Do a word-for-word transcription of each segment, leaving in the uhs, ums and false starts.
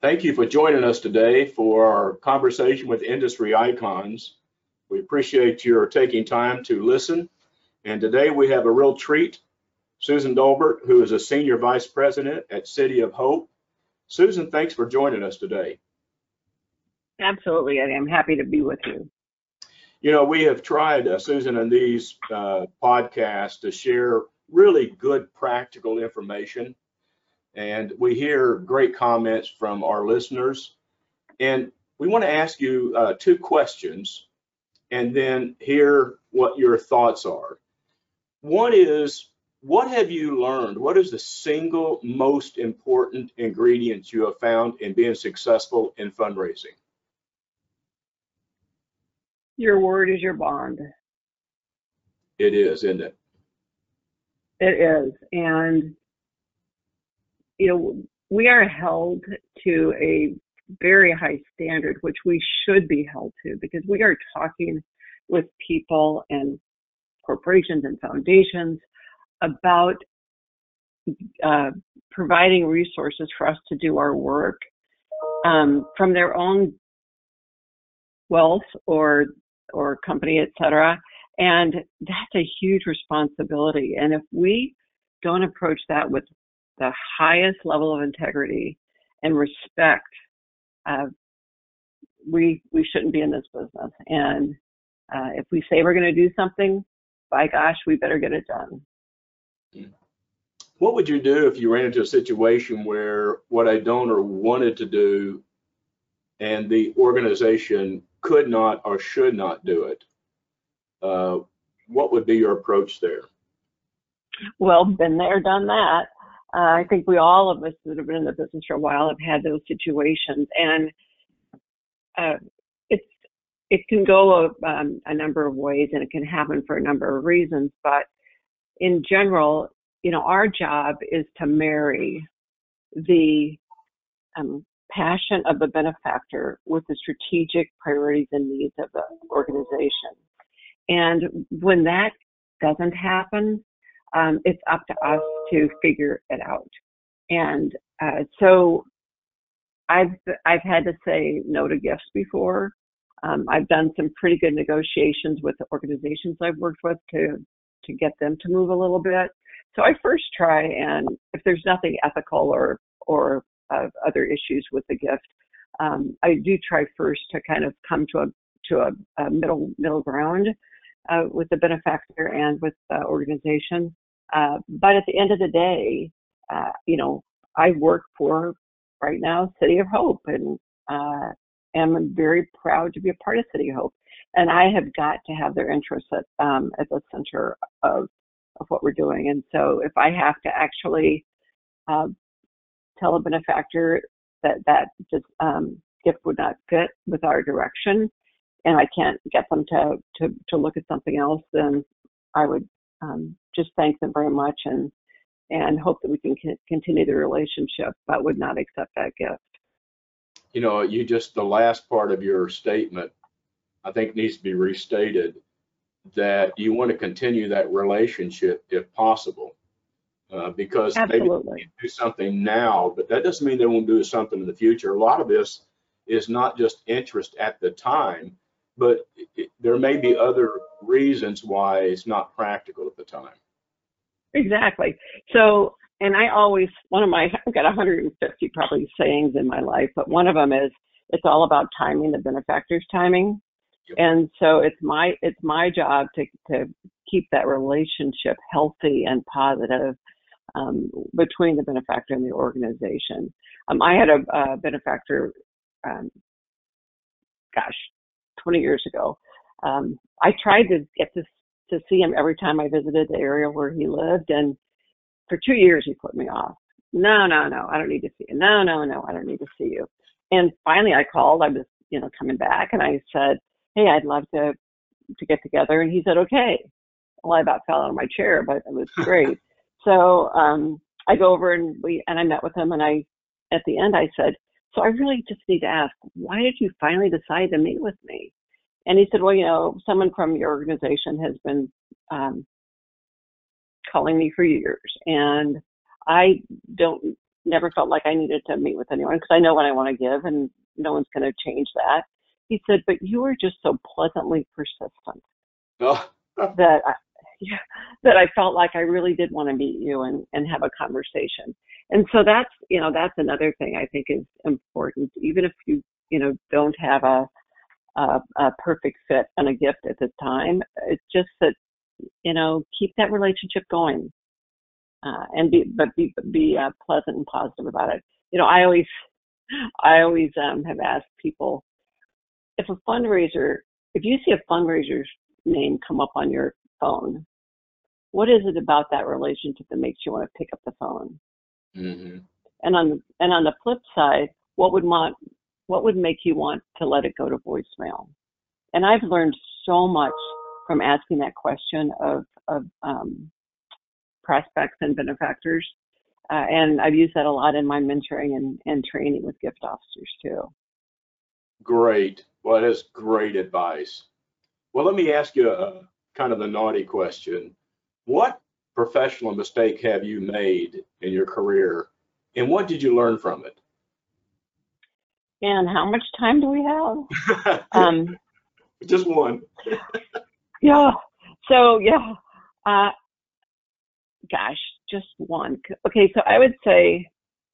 Thank you for joining us today for our conversation with industry icons. We appreciate your taking time to listen. And today we have a real treat. Susan Dolbert, who is a Senior Vice President at City of Hope. Susan, thanks for joining us today. Absolutely, Eddie. I'm happy to be with you. You know, we have tried, uh, Susan, in these uh, podcasts to share really good practical information. And we hear great comments from our listeners. And we want to ask you uh, two questions and then hear what your thoughts are. One is, what have you learned? What is the single most important ingredient you have found in being successful in fundraising? Your word is your bond. It is, isn't it? It is. And, you know, we are held to a very high standard, which we should be held to, because we are talking with people and corporations and foundations about uh, providing resources for us to do our work um, from their own wealth or or company, et cetera. And that's a huge responsibility. And if we don't approach that with the highest level of integrity and respect, uh, we we shouldn't be in this business. And uh, if we say we're going to do something, by gosh, we better get it done. What would you do if you ran into a situation where what a donor wanted to do and the organization could not or should not do it? Uh, what would be your approach there? Well, been there, done that. Uh, I think we all of us that have been in the business for a while have had those situations, and uh, it's it can go a, um, a number of ways, and it can happen for a number of reasons. But in general, you know, our job is to marry the um, passion of the benefactor with the strategic priorities and needs of the organization. And when that doesn't happen, um, it's up to us to figure it out. And uh, so I've I've had to say no to gifts before. Um, I've done some pretty good negotiations with the organizations I've worked with to to get them to move a little bit. So I first try, and if there's nothing ethical or or uh, other issues with the gift, um, I do try first to kind of come to a to a, a middle middle ground uh, with the benefactor and with the organization. Uh, but at the end of the day, uh, you know, I work for right now City of Hope, and uh, am very proud to be a part of City of Hope. And I have got to have their interests at um, at the center of of what we're doing. And so if I have to actually uh, tell a benefactor that that just um, gift would not fit with our direction, and I can't get them to to to look at something else, then I would um, just thank them very much and and hope that we can c- continue the relationship, but would not accept that gift. You know, you just, the last part of your statement, I think needs to be restated, that you want to continue that relationship if possible. Uh, because Absolutely. maybe they do something now, but that doesn't mean they won't do something in the future. A lot of this is not just interest at the time, but it, there may be other reasons why it's not practical at the time. Exactly. So, and I always, one of my, I've got one hundred fifty probably sayings in my life, but one of them is, it's all about timing, the benefactor's timing. Yep. And so it's my, it's my job to, to keep that relationship healthy and positive um, between the benefactor and the organization. Um, I had a, a benefactor, um, gosh, twenty years ago. Um, I tried to get to to see him every time I visited the area where he lived, and for two years he put me off. No, no, no, I don't need to see you. No, no, no, I don't need to see you. And finally I called. I was, you know, coming back, and I said, hey, I'd love to to get together. And he said, okay. Well, I about fell out of my chair, but it was great. So um, I go over and we and I met with him, and I at the end I said, so I really just need to ask, why did you finally decide to meet with me? And he said, well, you know, someone from your organization has been um, calling me for years, and I don't never felt like I needed to meet with anyone because I know what I want to give and no one's going to change that. He said, but you were just so pleasantly persistent Oh. that I, yeah, that I felt like I really did want to meet you and, and have a conversation. And so that's, you know, that's another thing I think is important, even if you, you know, don't have a, a, a perfect fit and a gift at the time. It's just that, you know, keep that relationship going, uh, and be, but be, be uh, pleasant and positive about it. You know, I always, I always um, have asked people, if a fundraiser, if you see a fundraiser's name come up on your phone, what is it about that relationship that makes you want to pick up the phone? Mm-hmm. And on the, and on the flip side, what would want, what would make you want to let it go to voicemail? And I've learned so much from asking that question of, of um, prospects and benefactors. Uh, and I've used that a lot in my mentoring and, and training with gift officers too. Great. Well, that is great advice. Well, let me ask you a kind of a naughty question. What professional mistake have you made in your career, and what did you learn from it? And how much time do we have? um, Just one. yeah. So yeah. Uh, gosh, just one. Okay. So I would say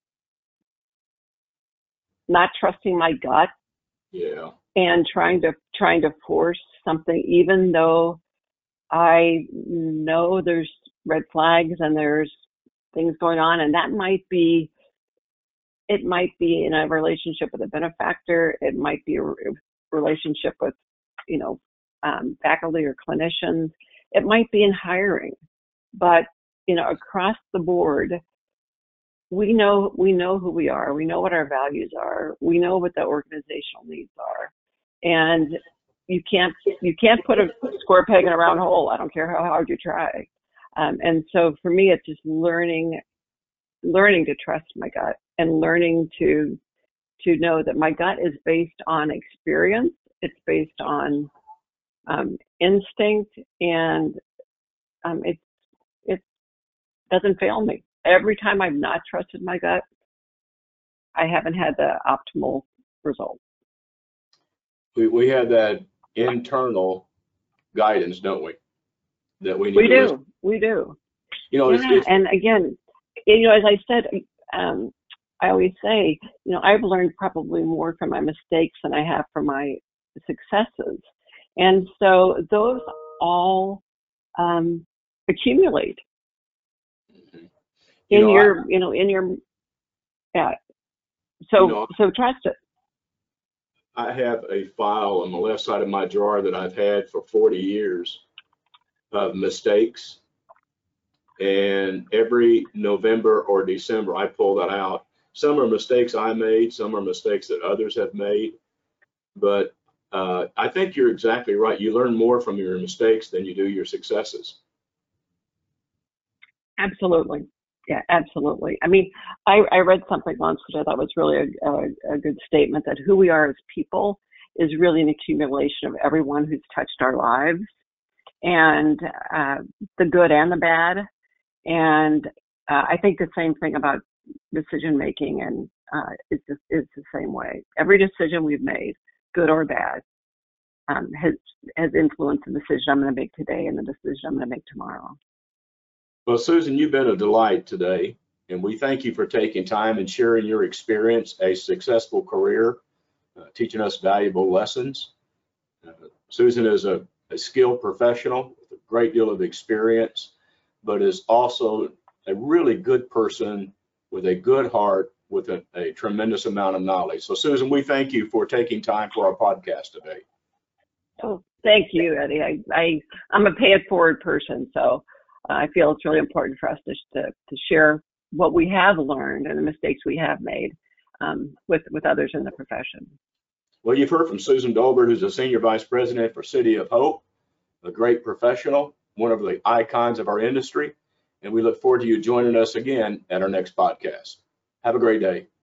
not trusting my gut. Yeah. And trying to trying to force something, even though I know there's red flags and there's things going on, and that might be, it might be in a relationship with a benefactor, it might be a relationship with, you know, um, faculty or clinicians, it might be in hiring, but you know, across the board, we know we know who we are, we know what our values are, we know what the organizational needs are, and you can't you can't put a square peg in a round hole. I don't care how hard you try. Um, and so for me, it's just learning learning to trust my gut and learning to to know that my gut is based on experience. It's based on um, instinct, and um, it it doesn't fail me. Every time I've not trusted my gut, I haven't had the optimal result. We we have that internal guidance, don't we? That we need We to listen. do, we do. You know, it's, Yeah, it's and again, you know, as I said, um, I always say, you know, I've learned probably more from my mistakes than I have from my successes, and so those all um, accumulate you in know, I, your, you know, in your, yeah. So, you know, so trust it. I have a file on the left side of my drawer that I've had for forty years of mistakes. And every November or December, I pull that out. Some are mistakes I made, some are mistakes that others have made. But uh, I think you're exactly right. You learn more from your mistakes than you do your successes. Absolutely. Yeah, absolutely. I mean, I, I read something once which I thought was really a, a, a good statement, that who we are as people is really an accumulation of everyone who's touched our lives, and uh, the good and the bad. And uh, I think the same thing about decision making, and uh, it's, just, it's the same way. Every decision we've made, good or bad, um, has has influenced the decision I'm going to make today and the decision I'm going to make tomorrow. Well, Susan, you've been a delight today, and we thank you for taking time and sharing your experience, a successful career, uh, teaching us valuable lessons. Uh, Susan is a, a skilled professional with a great deal of experience, but is also a really good person with a good heart, with a, a tremendous amount of knowledge. So, Susan, we thank you for taking time for our podcast today. Oh, thank you, Eddie. I, I I'm a pay it forward person, so uh, I feel it's really important for us to, to to share what we have learned and the mistakes we have made um, with with others in the profession. Well, you've heard from Susan Dolbert, who's a senior vice president for City of Hope, a great professional, one of the icons of our industry, and we look forward to you joining us again at our next podcast. Have a great day.